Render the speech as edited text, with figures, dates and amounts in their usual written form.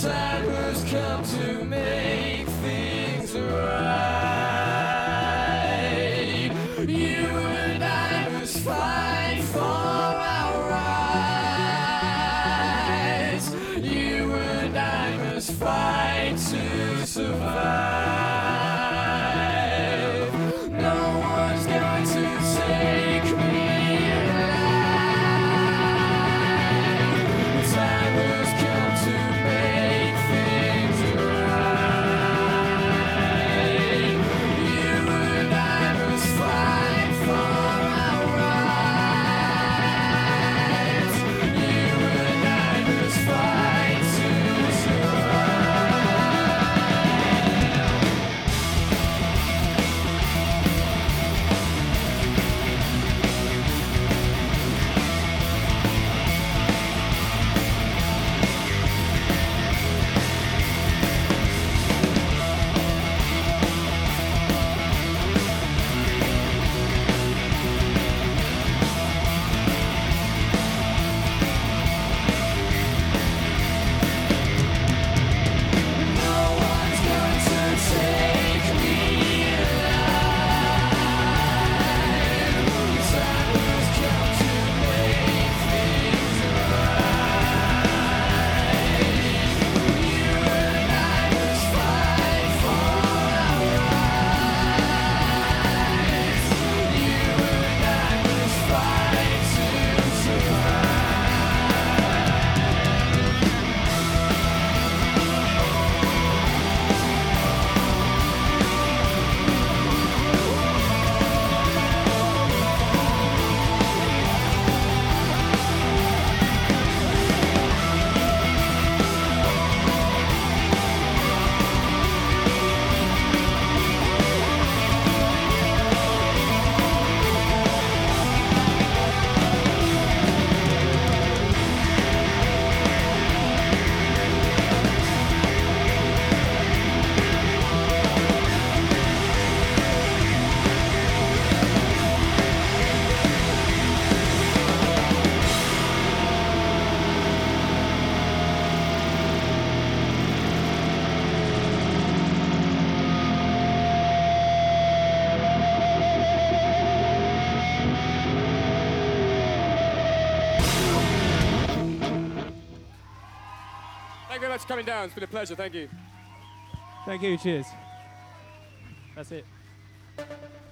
time has come to make things right. You and I must fight for our rights. You and I must fight to survive. No one's going to take me alive. The time has come to make things right. You and I must fight for our rights. You and I must fight to Thank you very much for coming down. It's been a pleasure. Thank you. Thank you. Cheers. That's it.